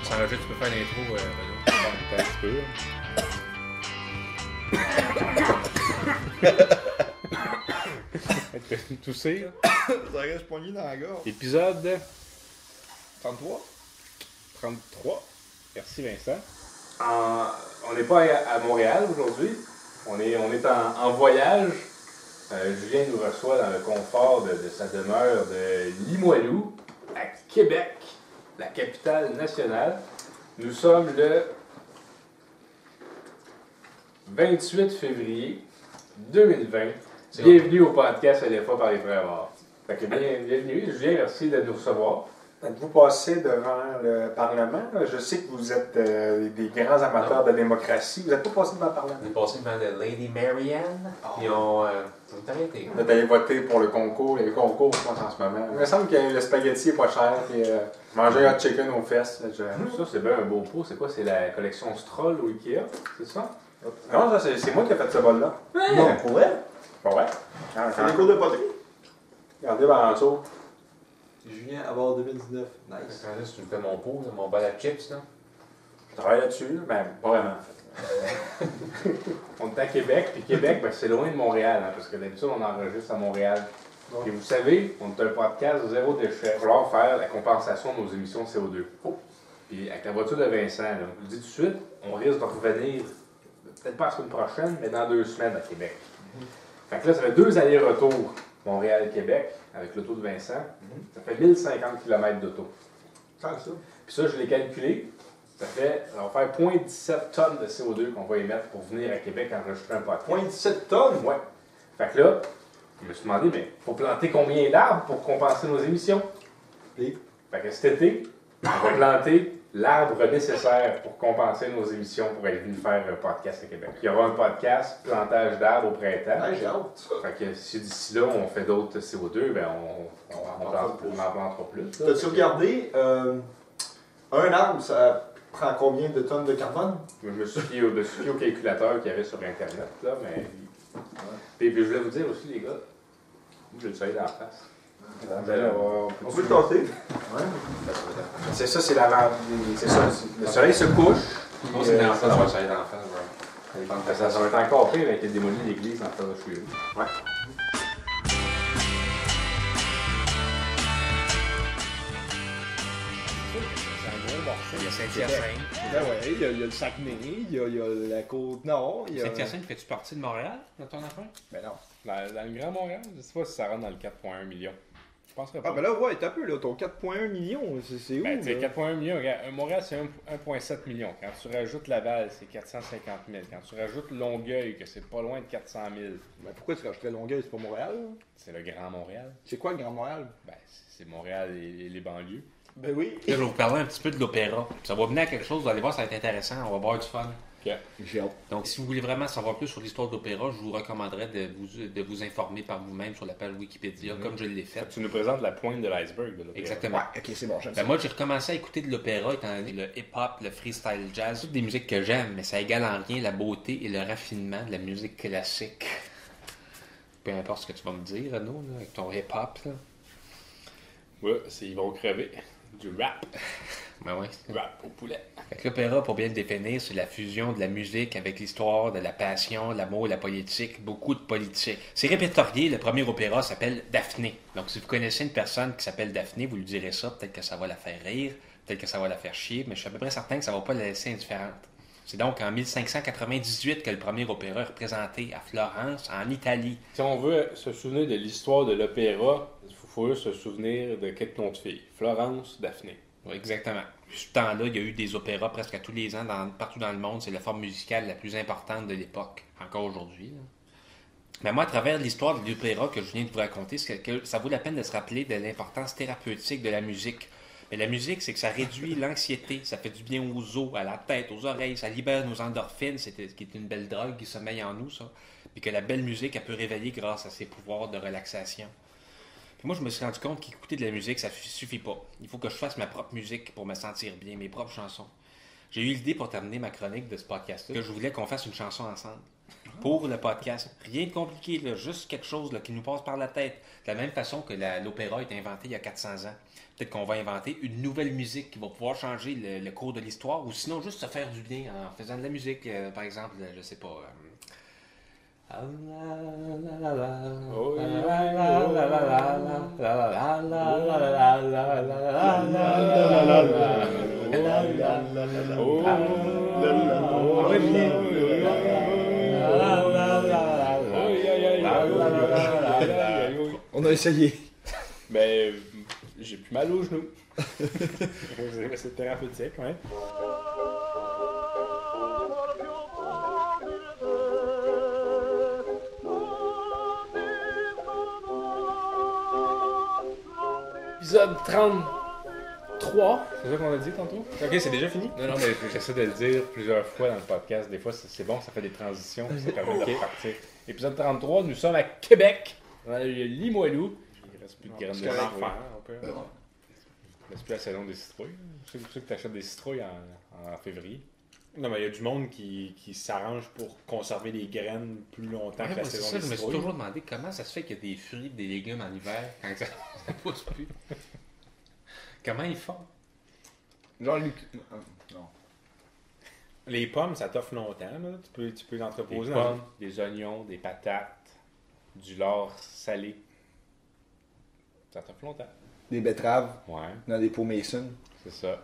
s'enregistrer, tu peux faire l'intro, Renaud. Un petit peu. T'as toussé, là? Ça reste poigné dans la gorge. Épisode 33. 33. Merci Vincent. On n'est pas à Montréal aujourd'hui. On est en voyage. Julien nous reçoit dans le confort de sa demeure de Limoilou, à Québec, la capitale nationale. Nous sommes le 28 février 2020. Bienvenue au podcast LFA par les frères Morts. Fait que bienvenue, Julien, merci de nous recevoir. Êtes-vous passé devant le Parlement? Je sais que vous êtes des grands amateurs de démocratie. Vous n'êtes pas passé devant le Parlement? On est passé devant la Lady Marianne, puis on est arrêté. Vous êtes allé voter pour le concours. Les concours, je pense, en ce moment. Il me semble que le spaghetti est pas cher. Puis, manger hot chicken aux fesses. Ça, c'est bien un beau pot. C'est quoi? C'est la collection Stroll au Ikea? C'est ça? Non, ça, c'est moi qui ai fait ce bol-là. Non, pour vrai? Pas vrai? C'est des cours de poterie? Regardez Balanço. Julien, avoir 2019. Nice. Quand là, tu me fais mon pot, là, mon bol à chips, là. Je travaille là-dessus, là. Ben, pas vraiment. On est à Québec, puis Québec, ben, c'est loin de Montréal, hein, parce que d'habitude, on enregistre à Montréal. Et vous savez, on est un podcast zéro déchet. Il va falloir faire la compensation de nos émissions de CO2. Puis avec la voiture de Vincent, là, je vous le dis tout de suite, on risque de revenir, peut-être pas la semaine prochaine, mais dans 2 semaines à Québec. Fait que là, ça fait 2 allers-retours Montréal-Québec avec l'auto de Vincent. Ça fait 1050 km d'auto. Tant que ça. Puis ça, je l'ai calculé. Ça va faire 0,17 tonnes de CO2 qu'on va émettre pour venir à Québec enregistrer un podcast. 0,17 tonnes? Ouais. Fait que là, je me suis demandé, mais il faut planter combien d'arbres pour compenser nos émissions? Et? Fait que cet été, on va planter l'arbre nécessaire pour compenser nos émissions pour être venu faire un podcast à Québec. Il y aura un podcast plantage d'arbres au printemps. Ouais, j'ai hâte. Fait que si d'ici là, on fait d'autres CO2, ben on en plantera plus. là. T'as-tu regardé, un arbre, ça prend combien de tonnes de carbone? Je me suis fié au calculateur qu'il y avait sur Internet, là, mais... Puis je voulais vous dire aussi, les gars, moi, j'ai le soleil dans la face. On peut le tenter. C'est ça, c'est l'avant. C'est ça. Le soleil se couche. Moi, c'est dans ça, ça va être dans le Ça va être encore pire avec les démolis de l'église en face de chez nous. Ouais. C'est un gros morceau. Il y a Saint-Hyacinthe. Ben ouais, il y a le Saguenay, il y a la Côte-Nord. Saint-Hyacinthe, fais-tu partie de Montréal, dans ton affaire? Ben non. Dans le Grand Montréal, je sais pas si ça rentre dans le 4,1 million. Je penserais pas. Ah, ben là, ouais, t'as peu, là. Ton 4,1 millions, c'est où? Ben, tu sais, là? 4,1 millions. Regarde, Montréal, c'est 1,7 million. Quand tu rajoutes Laval, c'est 450 000. Quand tu rajoutes Longueuil, que c'est pas loin de 400 000, Ben, pourquoi tu rajouterais Longueuil? C'est pas Montréal, là? c'est le Grand Montréal. C'est quoi le Grand Montréal? Ben, c'est Montréal et les banlieues. Ben oui. Là, je vais vous parler un petit peu de l'opéra. Ça va venir à quelque chose, vous allez voir, ça va être intéressant, on va avoir du fun. J'ai hâte. Donc, si vous voulez vraiment savoir plus sur l'histoire de l'opéra, je vous recommanderais de vous informer par vous-même sur la page Wikipédia, comme je l'ai fait. Tu nous présentes la pointe de l'iceberg de l'opéra. Exactement. Ok, c'est bon, j'aime Ben ça. moi, j'ai recommencé à écouter de l'opéra, étant donné le hip-hop, le freestyle jazz, toutes des musiques que j'aime, mais ça égale en rien la beauté et le raffinement de la musique classique. Peu importe ce que tu vas me dire, Renaud, là, avec ton hip-hop. Là. Ouais, ils vont crever. Du rap. Ben ouais. Rap au poulet. Fait que l'opéra, pour bien le définir, c'est la fusion de la musique avec l'histoire, de la passion, l'amour, la politique, beaucoup de politique. C'est répertorié, le premier opéra s'appelle Daphné. Donc si vous connaissez une personne qui s'appelle Daphné, vous lui direz ça, peut-être que ça va la faire rire, peut-être que ça va la faire chier, mais je suis à peu près certain que ça va pas la laisser indifférente. C'est donc en 1598 que le premier opéra est représenté à Florence, en Italie. Si on veut se souvenir de l'histoire de l'opéra, il faut se souvenir de quelques noms de filles. Florence, Daphné. Oui, exactement. Puis, ce temps-là, il y a eu des opéras presque à tous les ans, partout dans le monde. C'est la forme musicale la plus importante de l'époque, encore aujourd'hui. Là. Mais moi, à travers l'histoire de l'opéra que je viens de vous raconter, c'est que ça vaut la peine de se rappeler de l'importance thérapeutique de la musique. Mais la musique, c'est que ça réduit l'anxiété, ça fait du bien aux os, à la tête, aux oreilles, ça libère nos endorphines, qui est une belle drogue qui sommeille en nous, ça. Puis que la belle musique, elle peut réveiller grâce à ses pouvoirs de relaxation. Puis moi, je me suis rendu compte qu'écouter de la musique, ça suffit pas. Il faut que je fasse ma propre musique pour me sentir bien, mes propres chansons. J'ai eu l'idée pour terminer ma chronique de ce podcast-là que je voulais qu'on fasse une chanson ensemble. pour le podcast. Rien de compliqué, là, juste quelque chose là, qui nous passe par la tête. De la même façon que l'opéra a été inventé il y a 400 ans. Peut-être qu'on va inventer une nouvelle musique qui va pouvoir changer le cours de l'histoire, ou sinon juste se faire du bien en faisant de la musique, par exemple, je sais pas. On a essayé. Ben, j'ai plus mal aux genoux. C'est thérapeutique, ouais. Épisode 33, c'est ça qu'on a dit tantôt? Ok, c'est déjà fini? Non, mais j'essaie de le dire plusieurs fois dans le podcast. Des fois, c'est bon, ça fait des transitions, ça permet de repartir. Épisode 33, nous sommes à Québec, dans le Limoilou. Il reste plus de graines de citrouille. Il reste plus la saison des citrouilles. Je sais que tu achètes des citrouilles en février. Non, mais il y a du monde qui s'arrange pour conserver les graines plus longtemps que la saison des citrouilles. Je me suis toujours demandé comment ça se fait qu'il y a des fruits et des légumes en hiver quand ça pousse plus. Comment ils font? Genre, non. Les pommes, ça t'offre longtemps. Là. Tu peux les entreposer. Des pommes, des oignons, des patates, du lard salé. Ça t'offre longtemps. Des betteraves Ouais, dans des pots Mason. c'est ça.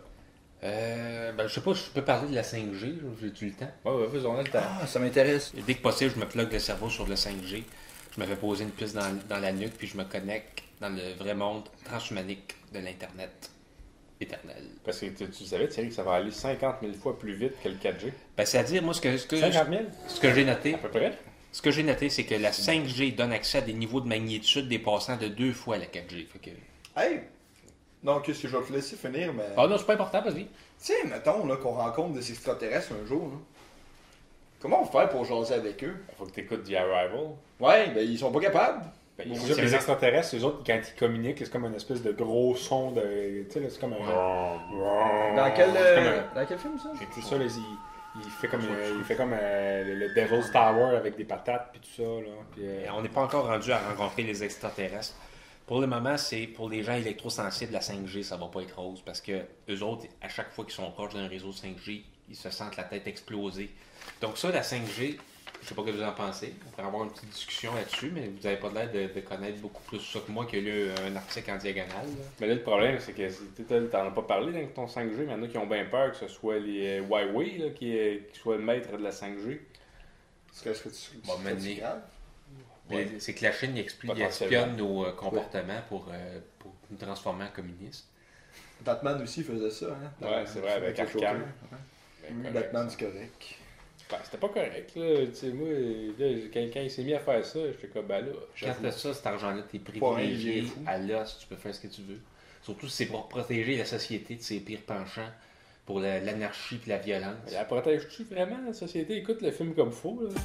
Je sais pas, je peux parler de la 5G, j'ai-tu le temps? Ouais, faisons le temps. Ah, ça m'intéresse. Et dès que possible, je me plug le cerveau sur le 5G. Je me fais poser une puce dans la nuque, puis je me connecte dans le vrai monde transhumanique de l'Internet éternel. Parce que tu savais, Thierry, que ça va aller 50 000 fois plus vite que le 4G. Ben, c'est-à-dire, moi, ce que 50 000? ce que j'ai noté, À peu près? ce que j'ai noté, c'est que la 5G donne accès à des niveaux de magnitude dépassant de 2 fois la 4G. Fait que... Hey! Donc, qu'est-ce que je vais te laisser finir, mais... Ah non, c'est pas important, vas-y. Tu sais, mettons là, qu'on rencontre des extraterrestres un jour, là. Comment on fait pour jaser avec eux? Il faut que tu écoutes The Arrival. Ouais, ben ils sont pas capables. Ben, Bon, c'est c'est les vrai. extraterrestres, eux autres, quand ils communiquent, c'est comme une espèce de gros son de. Tu sais, là, c'est comme un. Dans quel, C'est comme un- dans quel film, ça? C'est ça, là, il fait comme, le Devil's Tower avec des patates puis tout ça, là. Puis, Et on n'est pas encore rendu à rencontrer les extraterrestres. Pour le moment, c'est pour les gens électrosensibles, la 5G, ça va pas être rose parce que eux autres, à chaque fois qu'ils sont proches d'un réseau 5G, ils se sentent la tête exploser. Donc ça, la 5G, je sais pas ce que vous en pensez. On pourrait avoir une petite discussion là-dessus, mais vous avez pas l'air de connaître beaucoup plus ça que moi qui a lu un article en diagonale. Là. Mais là, le problème, c'est que t'en as pas parlé dans ton 5G, mais il y en a qui ont bien peur que ce soit les Huawei là, qui soient le maître de la 5G. Est-ce que tu Bon, mener. grave? Mais c'est que la Chine il Potentiellement. espionne nos comportements pour nous transformer en communistes. Batman aussi faisait ça, hein? Ouais, c'est vrai, avec le Arkham. Joker. Ben, correct, Batman, ça. c'est correct. Ben, c'était pas correct, là. Tu sais, moi, là, quand il s'est mis à faire ça, j'étais comme, ben là, Quand j'avoue. t'as ça, cet argent-là, t'es Pas rien, il privilégié est fou. à l'os, tu peux faire ce que tu veux. Surtout si c'est pour protéger la société de ses pires penchants, pour l'anarchie et la violence. Mais elle protège-tu vraiment la société? Écoute le film comme faux, là.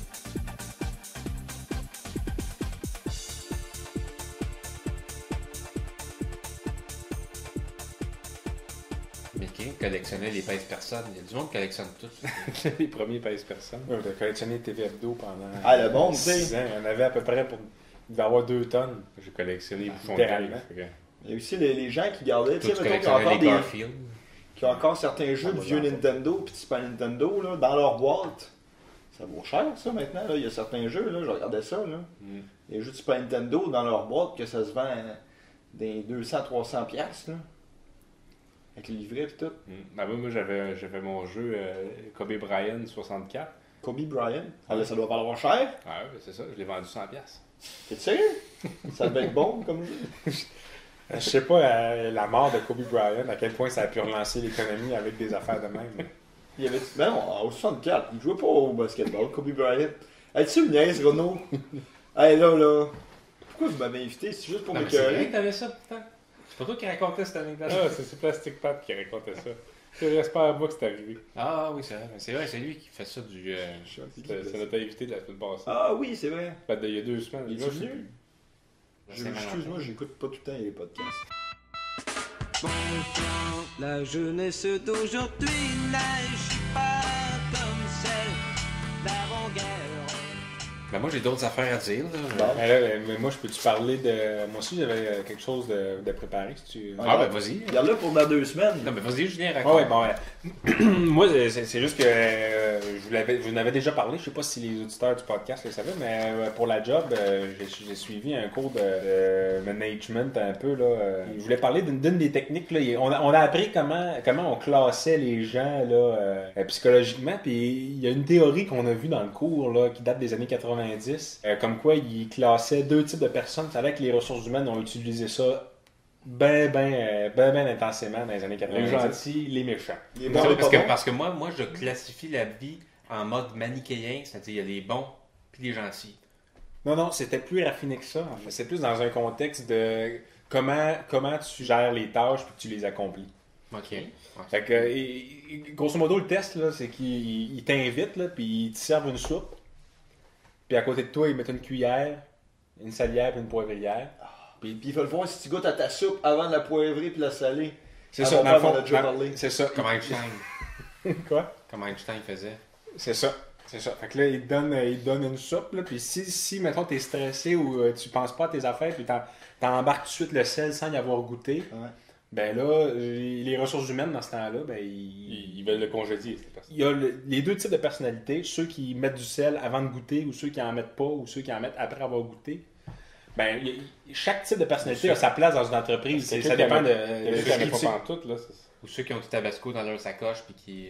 Mais qui collectionnait les pèse-personnes? Il y a du monde qui collectionne tout. Les premiers pèse personne. Ouais, t'as collectionné TV Hebdo pendant. Ah, le monde, tu sais. 6 ans. Il y en avait à peu près pour. Il devait avoir 2 tonnes. J'ai collectionné les bouchons de littéralement. Il y a aussi les gens qui gardaient, tu Tout sais, tu mettons, qui ont collectionnais encore les des... Garfield. qui ont encore certains jeux de vieux Nintendo puis de Super Nintendo là, dans leur boîte. Ça vaut cher ça maintenant. Là. Il y a certains jeux, là, je regardais ça. Là. Mm. Les jeux de Super Nintendo dans leur boîte que ça se vend des 200-300$. Là. Avec le livret et tout. Ben, moi j'avais mon jeu Kobe Bryant 64. Kobe Bryant. Ah, là, ça doit valoir cher. Ah ouais, c'est ça, je l'ai vendu 100$. T'es sérieux? Ça devait être bon comme jeu. Je sais pas la mort de Kobe Bryant, à quel point ça a pu relancer l'économie avec des affaires de même. Il y avait... Ben non, au 64, il jouait pas au basketball, Kobe Bryant. Hey, tu me niaises, Renaud? Hey, là. Pourquoi vous m'avez invité? C'est juste pour Non, mais c'est vrai m'écœurer. que t'avais ça pourtant. C'est pas toi qui racontais cette anecdote. Ah, c'est Plastic Pat qui racontait ça. J'espère à moi que c'est arrivé. Ah oui, c'est vrai. Mais c'est vrai, c'est lui qui fait ça du. C'est notre invité de la semaine passée. Ah oui, c'est vrai. Fait il y a 2 semaines. Il est Là, je sais venu? plus. Excuse-moi, j'écoute pas tout le temps les podcasts. Bon sang, la jeunesse d'aujourd'hui n'agit pas comme celle d'avant-guerre. Ben moi, j'ai d'autres affaires à dire. Là. Bon. Mais moi, je peux-tu parler de. Moi aussi, j'avais quelque chose de préparé. Si tu... Ah, ben vas-y. Regarde-là pour dans 2 semaines. Non, mais vas-y, Julien, Ah raconte. ouais, bon, ouais. Moi, c'est juste que je vous en avais déjà parlé. Je sais pas si les auditeurs du podcast le savaient, mais pour la job, j'ai suivi un cours de management un peu. Là. Je voulais parler d'une des techniques. Là. On a appris comment on classait les gens là, psychologiquement. Puis il y a une théorie qu'on a vue dans le cours là, qui date des années 90, comme quoi ils classaient 2 types de personnes. C'est vrai que les ressources humaines ont utilisé ça ben intensément dans les années 90. Les gentils, les méchants. Les bons, les parce, pas que, bons. parce que moi, je classifie la vie en mode manichéen, c'est-à-dire il y a les bons puis les gentils. Non, c'était plus raffiné que ça. En fait. C'est plus dans un contexte de comment tu gères les tâches puis que tu les accomplis. OK. Ouais. Fait que, grosso modo, le test, là, c'est qu'ils t'invitent, là, puis ils te servent une soupe. Puis à côté de toi, ils mettent une cuillère, une salière puis une poivrière. Puis il faut le voir si tu goûtes à ta soupe avant de la poivrer puis la saler. C'est Ah, ça, mon dans le père m'en fond. a déjà parlé. C'est ça. Comme Einstein. Quoi? Comme Einstein faisait. C'est ça. Fait que là, ils te donnent une soupe, là, puis si mettons, t'es stressé ou tu penses pas à tes affaires, puis t'embarques tout de suite le sel sans y avoir goûté, Ouais. ben là, les ressources humaines, dans ce temps-là, ben Ils veulent le congédier, cette personne. il y a les 2 types de personnalités, ceux qui mettent du sel avant de goûter ou ceux qui en mettent pas ou ceux qui en mettent après avoir goûté. Ben, chaque type de personnalité a sa place dans une entreprise. Ça dépend de Quelqu'un qui ce pas que pantoute, là. Ou ceux qui ont du tabasco dans leur sacoche puis qui.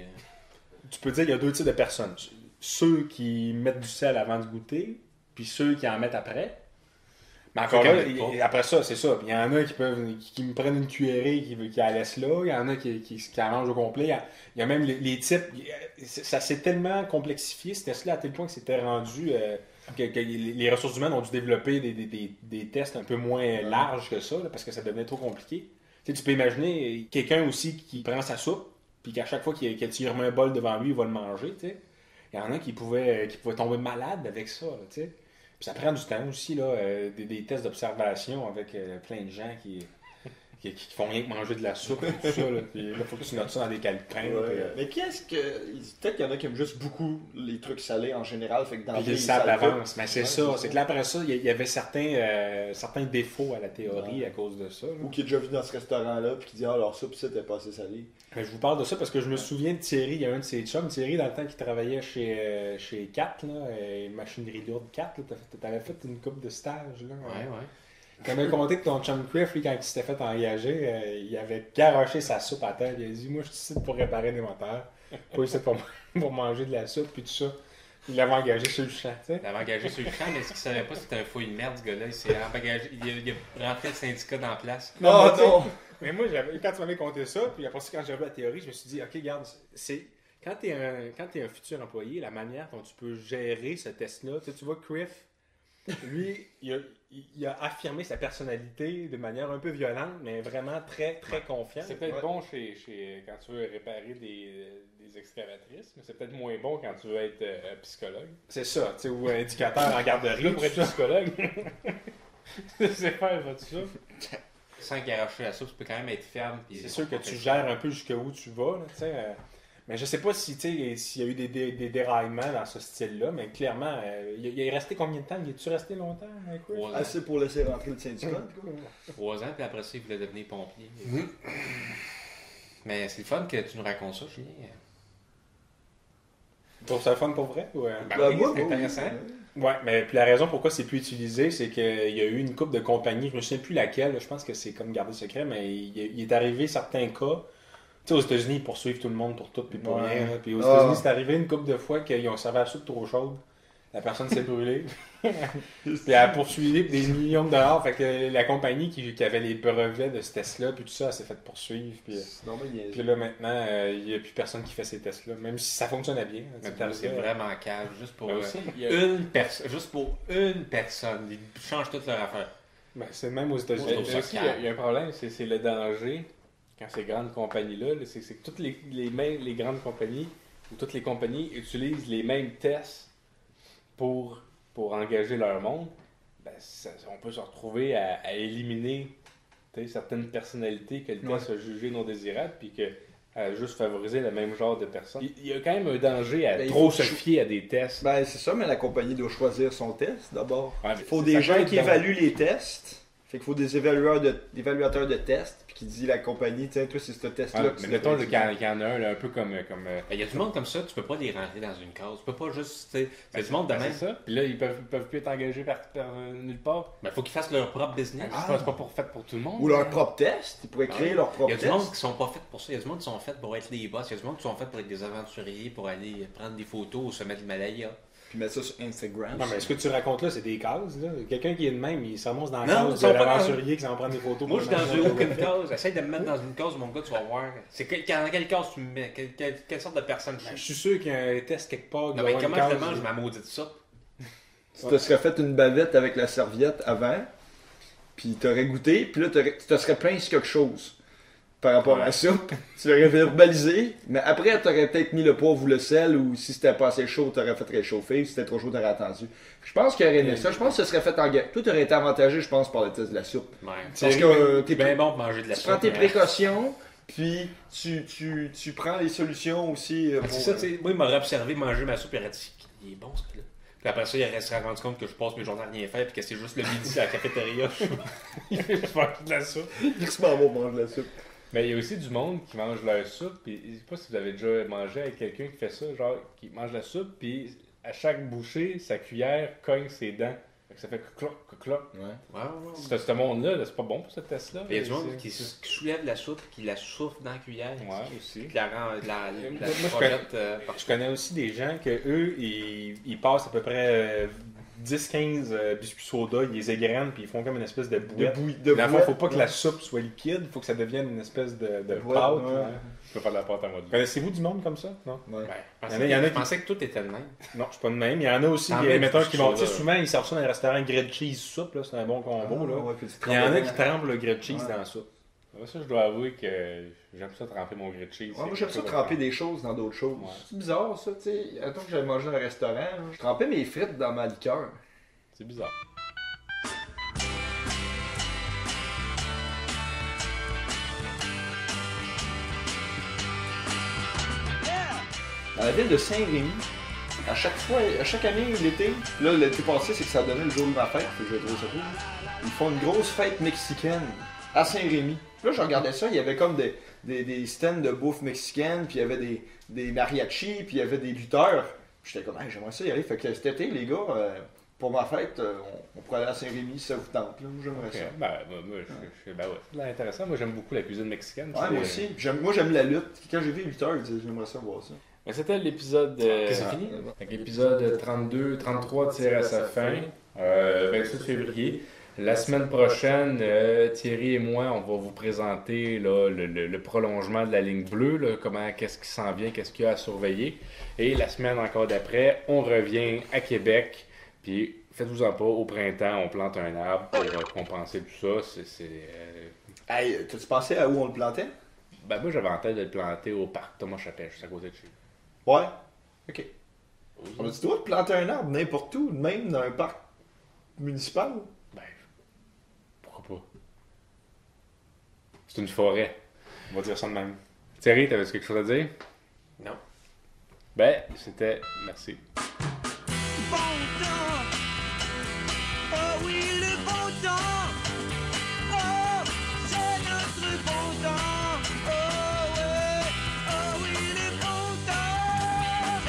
tu peux dire qu'il y a 2 types de personnes. Ceux qui mettent du sel avant de goûter, puis ceux qui en mettent après. Mais encore Ceux qui en là, mettent pas. après ça, c'est ça. Puis il y en a qui me prennent une cuillerée qui la laissent là. Il y en a qui en mangent au complet. Il y a même les types. Ça s'est tellement complexifié, ce test-là, à tel point que c'était rendu. Que les ressources humaines ont dû développer des tests un peu moins larges que ça, là, parce que ça devenait trop compliqué. Tu sais, tu peux imaginer quelqu'un aussi qui prend sa soupe, puis qu'à chaque fois qu'il remet un bol devant lui, il va le manger. Tu sais. Il y en a qui pouvaient tomber malades avec ça. Là, tu sais. Puis ça prend du temps aussi, là, des tests d'observation avec plein de gens qui font rien que manger de la soupe et tout ça. Là. Puis là, il faut que tu notes ça dans des calepins. Ouais. Puis, Mais qu'est-ce que. Peut-être qu'il y en a qui aiment juste beaucoup les trucs salés en général. Fait que dans puis les ils savent salles d'avance. Mais c'est Ouais, ça. c'est C'est que là, après ça, il y avait certains défauts à la théorie à cause de ça. là. Ou qui est déjà venu dans ce restaurant-là puis qui dit ah leur soupe ça t'es pas assez salée. Mais je vous parle de ça parce que je me souviens de Thierry. Il y a un de ses chums. Thierry, dans le temps qu'il travaillait chez Cat, là, machinerie lourde 4, t'avais fait une coupe de stage. Là, Ouais. Tu m'avais conté que ton chum Criff, lui, quand il s'était fait engager, il avait garoché sa soupe à terre. Il a dit moi, je suis ici pour réparer des moteurs. Pas ici pour manger de la soupe puis tout ça. Il l'avait engagé sur le champ. Tu sais. Il avait engagé sur le champ, mais ce qu'il savait pas, c'était un fouille de merde, ce gars-là. Il s'est engagé. Il a rentré le syndicat dans la place. Non, mais tu sais, non! Mais moi, quand tu m'avais conté ça, puis après ça, quand j'ai revu la théorie, je me suis dit, OK, regarde, c'est quand tu es un futur employé, la manière dont tu peux gérer ce test-là, tu vois, Criff, lui, il a affirmé sa personnalité de manière un peu violente, mais vraiment très, très confiante. C'est peut-être bon quand tu veux réparer des excavatrices, mais c'est peut-être moins bon quand tu veux être psychologue. C'est ça, tu sais, ou indicateur en garderie. Là, pour être psychologue, c'est faire votre ça. Sans garocher la soupe, tu peux quand même être ferme. puis- C'est sûr que tu gères un peu jusqu'où tu vas, là, tu sais. Mais je sais pas si, tu sais, s'il y a eu des déraillements dans ce style-là, mais clairement, il est resté combien de temps? Il est-tu resté longtemps, Criff? 3 ans. Assez pour laisser rentrer le syndicat. en tout cas. 3 ans, puis après ça, il voulait devenir pompier. Mais c'est le fun que tu nous racontes ça, Julien. Tu trouves ça le fun pour vrai? Ou, Ben Ben, oui, moi, c'est oui, intéressant. Ouais, mais puis la raison pourquoi c'est plus utilisé, c'est qu'il y a eu une couple de compagnies, je me souviens plus laquelle, je pense que c'est comme garder secret, mais il est arrivé certains cas. Tu sais, aux États-Unis, ils poursuivent tout le monde pour tout puis pour Ouais. rien. Là. Puis aux Ah. États-Unis, c'est arrivé une couple de fois qu'ils ont servi la soupe trop chaude. La personne s'est brûlée. Puis elle a poursuivi des millions de dollars. Fait que la compagnie qui avait les brevets de ce test-là, puis tout ça, elle s'est fait poursuivre. Puis Non, mais il là, maintenant, il n'y a plus personne qui fait ces tests-là. Même si ça fonctionnait bien. Mais C'est c'est vraiment calme, juste pour Mais aussi, il y a- une personne. Juste pour une personne. Ils changent toute leur affaire. Ben, c'est même aux Mais États-Unis. Je trouve ça aussi, calme. il y a un problème, c'est le danger quand ces grandes compagnies-là, là, c'est que toutes les grandes compagnies ou toutes les compagnies utilisent les mêmes tests pour engager leur monde. Ben, on peut se retrouver à éliminer certaines personnalités que le test a jugées non désirables, puis que à juste favoriser le même genre de personnes. Il y a quand même un danger à Ben, il trop faut se fier à des tests. Ben, c'est ça, mais la compagnie doit choisir son test d'abord. Ouais, Il faut ça des peut gens être qui dans- évaluent les tests. Fait qu'il faut des évaluateurs de tests, puis qui disent la compagnie, tiens, toi, c'est ce test-là Ouais, que mais tu mettons devrais qu'il y en a un, là, un peu comme Il y a du monde comme ça, tu peux pas les rentrer dans une case. Tu peux pas juste. C'est du monde de même. c'est ça. Puis là, ils peuvent plus être engagés par nulle part. Il faut qu'ils fassent leur propre business. C'est pas fait pour tout le monde. Ou leur propre test. Ils pourraient créer leur Il propre y a du test. monde qui sont pas faits pour ça. Il y a du monde qui sont faits pour être des boss. Il y a du monde qui sont faits pour être des aventuriers, pour aller prendre des photos ou se mettre l'Himalaya. Puis mettre ça sur Instagram. Non, mais ce que tu racontes là, c'est des cases. Là. Quelqu'un qui est de même, il se ramasse dans la Non, case ils de sont pas l'aventurier qui s'en prend des photos. Moi, je suis pour dans le mettre aucune case. Essaye de me mettre dans une case, mon gars, tu vas voir. Dans quelle case tu me mets? Quelle sorte de personne je Je suis? suis sûr qu'il y a un test quelque part. Non, mais comment je te mange ma maudite soupe? Tu te serais fait une bavette avec la serviette avant, puis t'aurais goûté, puis là, tu te serais plaint sur quelque chose par rapport à la soupe. Tu l'aurais verbalisé, mais après, t'aurais peut-être mis le poivre ou le sel, ou si c'était pas assez chaud, t'aurais fait réchauffer, si c'était trop chaud, t'aurais attendu. Je pense qu'il y aurait aimé ça. Je pense que ce serait fait en guerre. Toi, t'aurais été avantagé, je pense, par le test de la soupe. Ouais. Parce que C'est bien bon pour manger de la tu soupe. prends tes mais- précautions, puis tu prends les solutions aussi. C'est ça, tu sais. Moi, il m'aurait observé manger ma soupe et il aurait dit il est bon ce truc-là. Puis après ça, il serait rendu compte que je passe mes journées à rien faire puis que c'est juste le midi à la cafétéria. Je mange de la soupe. Il se bon mange la soupe. Mais il y a aussi du monde qui mange leur soupe. Puis, je sais pas si vous avez déjà mangé avec quelqu'un qui fait ça, genre qui mange la soupe, puis à chaque bouchée, sa cuillère cogne ses dents. Fait que ça fait cloc, cloc. Ouais. Ouais, ouais. Ce monde-là, là, c'est pas bon pour ce test-là. Il y a du monde C'est- qui soulève la soupe, qui la souffle dans la cuillère, Ouais, aussi. qui la rend, la Moi, je projette Je connais aussi des gens que eux, ils passent à peu près 10-15 biscuits soda, ils les égrènent, puis ils font comme une espèce de bouette. De Dans le fond, bouette, faut pas que ouais. la soupe soit liquide, faut que ça devienne une espèce de bouette, pâte. ouais. Ouais. Je peux faire de la pâte à modeler. Connaissez-vous du monde comme ça? Non? Ouais. Il y en a qui- qui pensaient que tout était le même. Non, je suis pas de même. Il y en a aussi, T'en mets mettons, du qui vont, tu sais, soda. souvent, ils servent ça dans les restaurants grilled cheese soupe, là, c'est un bon combo, là. Ouais, puis tu Il y en a trempes qui dedans. trempent le grilled cheese Ouais. dans la soupe. Après ça, je dois avouer que j'aime ça tremper mon grilled cheese. Ouais, moi, j'aime ça tremper des choses dans d'autres choses. Ouais. C'est bizarre, ça, tu sais. Attends que j'allais manger dans un restaurant, là, je trempais mes frites dans ma liqueur. C'est bizarre. Dans la ville de Saint-Rémy, à chaque année, l'été, là, l'été passé, c'est que ça donnait le jour de ma fête, fait que j'ai trouvé ça cool. Ils font une grosse fête mexicaine à Saint-Rémy. Là, je regardais ça, il y avait comme des stands de bouffe mexicaine, puis il y avait des mariachis, puis il y avait des lutteurs. J'étais comme, hey, j'aimerais ça y aller. Fait que cet été, les gars, pour ma fête, on pourrait aller à Saint-Rémy si ça vous tente. Là. J'aimerais Ok. ça. Ben, moi, ben ouais, c'est de l'air intéressant. Moi, j'aime beaucoup la cuisine mexicaine. Ouais, moi aussi. Moi, j'aime la lutte. Quand j'ai vu les lutteurs, je disais, j'aimerais ça voir ça. Ben, c'était l'épisode. Qu'est-ce que c'est fini? L'épisode 32-33 tire à sa fin. 27 février. La semaine prochaine, Thierry et moi, on va vous présenter là, le prolongement de la ligne bleue, là, qu'est-ce qui s'en vient, qu'est-ce qu'il y a à surveiller. Et la semaine encore d'après, on revient à Québec. Puis faites-vous-en pas, au printemps, on plante un arbre pour compenser tout ça. Hey, t'as-tu pensé à où on le plantait? Ben, moi, j'avais en tête de le planter au parc Thomas Chapelle, juste à côté de chez Ouais. Ok. nous. On a du droit de planter un arbre n'importe où, même dans un parc municipal? Ben, pourquoi pas? C'est une forêt. On va dire ça de même. Thierry, t'avais quelque chose à dire? Non. Ben, c'était... Merci. Bon temps, oh oui le bon temps, oh c'est notre bon temps, oh ouais, oh oui le bon temps,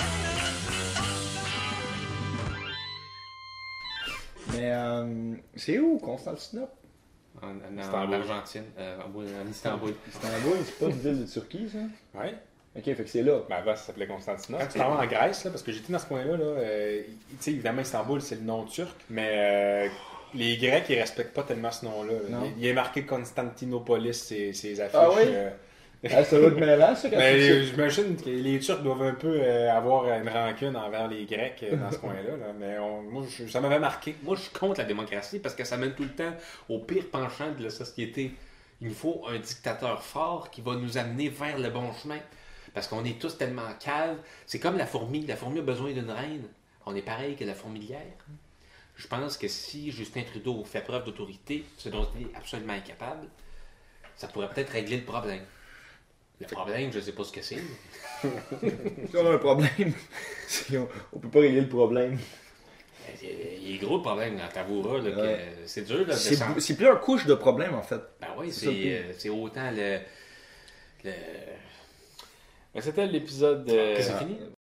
Mais c'est où, Constantinople? En Istanbul. Argentine, en Istanbul. Istanbul, c'est pas une ville de Turquie, ça? Ouais. Ok, fait que c'est là. Ben, avant, ça s'appelait Constantinople. Quand tu t'en vas en Grèce, là, parce que j'étais dans ce coin-là, tu sais, évidemment, Istanbul, c'est le nom turc, mais les Grecs, ils respectent pas tellement ce nom-là. Non. Il est marqué Constantinopolis, ces affiches. Ah oui? Ah, ça va être mêlant, ça, quand Mais tu dis j'imagine que les Turcs doivent un peu avoir une rancune envers les Grecs dans ce coin-là. Là. Mais moi, ça m'avait marqué. Moi, je suis contre la démocratie parce que ça mène tout le temps au pire penchant de la société. Il nous faut un dictateur fort qui va nous amener vers le bon chemin. Parce qu'on est tous tellement caves. C'est comme la fourmi. La fourmi a besoin d'une reine. On est pareil que la fourmilière. Je pense que si Justin Trudeau fait preuve d'autorité, ce dont il est absolument incapable, ça pourrait peut-être régler le problème. Le problème, je sais pas ce que c'est. Si on a un problème, on peut pas régler le problème. Il est gros le problème dans Tavura, là, Ouais. que c'est dur là, de descendre. C'est plusieurs couches de problèmes, en fait. Ben oui, c'est ça le c'est autant le... Ben, c'était l'épisode. Que c'est fini?